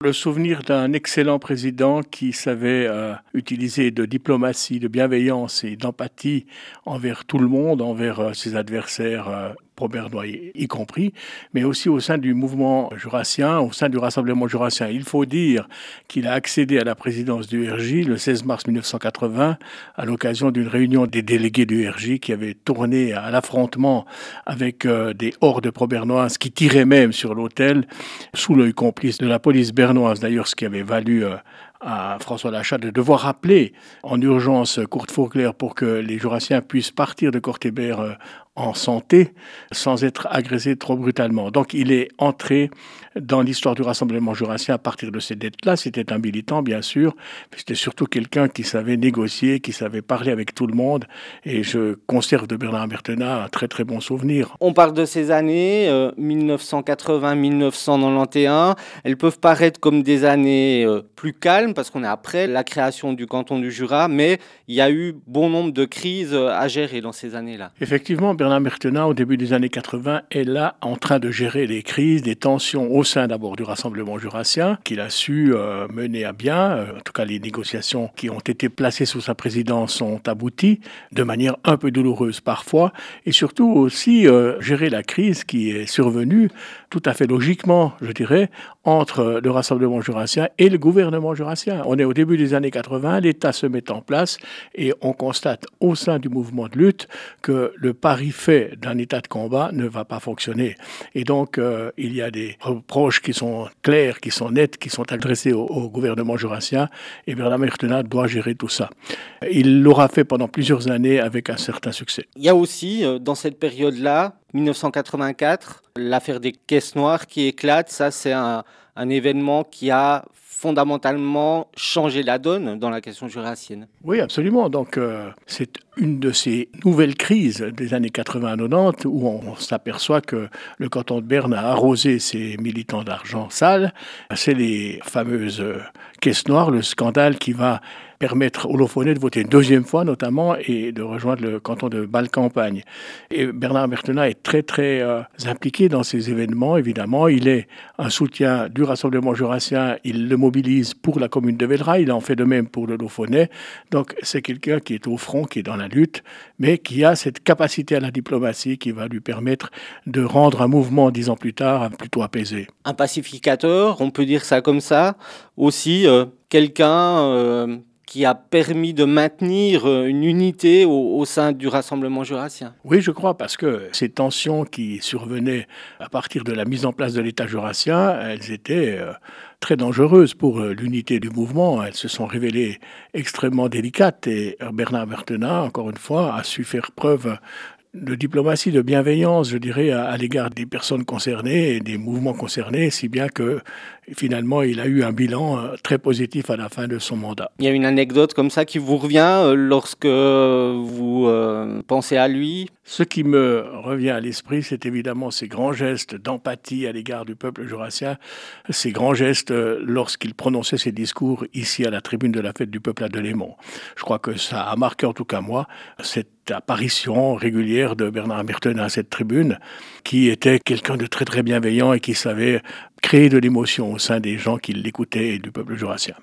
Le souvenir d'un excellent président qui savait utiliser de diplomatie, de bienveillance et d'empathie envers tout le monde, envers ses adversaires pro-bernois y compris, mais aussi au sein du mouvement jurassien, au sein du Rassemblement jurassien. Il faut dire qu'il a accédé à la présidence du RJ le 16 mars 1980 à l'occasion d'une réunion des délégués du RJ qui avait tourné à l'affrontement avec des hordes pro-bernoises qui tiraient même sur l'hôtel sous l'œil complice de la police bernoise. D'ailleurs, ce qui avait valu à François Lachat de devoir appeler en urgence Kurt Vogler pour que les Jurassiens puissent partir de Cortébert en santé sans être agressés trop brutalement. Donc il est entré dans l'histoire du Rassemblement jurassien à partir de ces dettes-là. C'était un militant, bien sûr, mais c'était surtout quelqu'un qui savait négocier, qui savait parler avec tout le monde. Et je conserve de Bernard Mertena un très très bon souvenir. On parle de ces années, 1980-1991. Elles peuvent paraître comme des années plus calmes parce qu'on est après la création du canton du Jura, mais il y a eu bon nombre de crises à gérer dans ces années-là. Effectivement, Bernard Mertena, au début des années 80, est là en train de gérer des crises, des tensions au sein d'abord du Rassemblement jurassien, qu'il a su mener à bien. En tout cas, les négociations qui ont été placées sous sa présidence ont abouti, de manière un peu douloureuse parfois, et surtout aussi gérer la crise qui est survenue tout à fait logiquement, je dirais, entre le Rassemblement jurassien et le gouvernement jurassien. On est au début des années 80, l'État se met en place et on constate au sein du mouvement de lutte que le pari fait d'un état de combat ne va pas fonctionner. Et donc, il y a des reproches qui sont clairs, qui sont nets, qui sont adressés au gouvernement jurassien et Bernard Mertena doit gérer tout ça. Il l'aura fait pendant plusieurs années avec un certain succès. Il y a aussi, dans cette période-là, 1984, l'affaire des caisses noires qui éclate. Ça, c'est un événement qui a fondamentalement changé la donne dans la question jurassienne. Oui, absolument. Donc, c'est une de ces nouvelles crises des années 80-90 où on s'aperçoit que le canton de Berne a arrosé ses militants d'argent sale. C'est les fameuses caisses noires, le scandale qui va permettre aux Loffonais de voter une deuxième fois notamment et de rejoindre le canton de Bâle-Campagne. Et Bernard Mertena est très très impliqué dans ces événements, évidemment. Il est un soutien du Rassemblement jurassien, il le mobilise pour la commune de Vellerat, il en fait de même pour le Loffonais. Donc c'est quelqu'un qui est au front, qui est dans la lutte, mais qui a cette capacité à la diplomatie qui va lui permettre de rendre un mouvement, 10 ans plus tard, plutôt apaisé. Un pacificateur, on peut dire ça comme ça. Aussi, quelqu'un qui a permis de maintenir une unité au sein du Rassemblement jurassien. Oui, je crois, parce que ces tensions qui survenaient à partir de la mise en place de l'État jurassien, elles étaient très dangereuses pour l'unité du mouvement. Elles se sont révélées extrêmement délicates et Bernard Mertena, encore une fois, a su faire preuve de diplomatie, de bienveillance, je dirais, à l'égard des personnes concernées et des mouvements concernés, si bien que finalement il a eu un bilan très positif à la fin de son mandat. Il y a une anecdote comme ça qui vous revient lorsque vous pensez à lui? Ce qui me revient à l'esprit, c'est évidemment ces grands gestes d'empathie à l'égard du peuple jurassien, ces grands gestes lorsqu'il prononçait ses discours ici à la tribune de la fête du peuple à Delémont. Je crois que ça a marqué, en tout cas moi, cette apparition régulière de Bernard Mertena à cette tribune, qui était quelqu'un de très très bienveillant et qui savait créer de l'émotion au sein des gens qui l'écoutaient et du peuple jurassien.